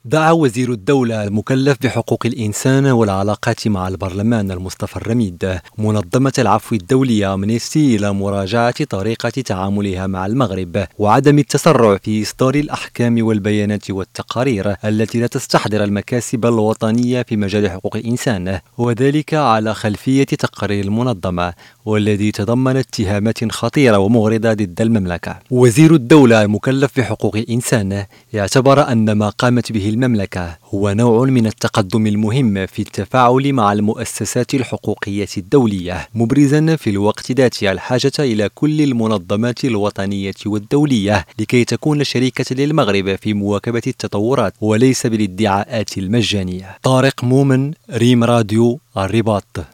دعا وزير الدولة المكلف بحقوق الإنسان والعلاقات مع البرلمان المصطفى الرميد منظمة العفو الدولية أمنستي إلى مراجعة طريقة تعاملها مع المغرب وعدم التسرع في إصدار الأحكام والبيانات والتقارير التي لا تستحضر المكاسب الوطنية في مجال حقوق الإنسان، وذلك على خلفية تقرير المنظمة والذي تضمن اتهامات خطيرة ومغرضة ضد المملكة. وزير الدولة المكلف بحقوق الإنسان يعتبر أن ما قامت به المملكة هو نوع من التقدم المهم في التفاعل مع المؤسسات الحقوقية الدولية، مبرزا في الوقت ذاته الحاجة إلى كل المنظمات الوطنية والدولية لكي تكون شريكة للمغرب في مواكبة التطورات وليس بالادعاءات المجانية. طارق مومن، ريم راديو، الرباط.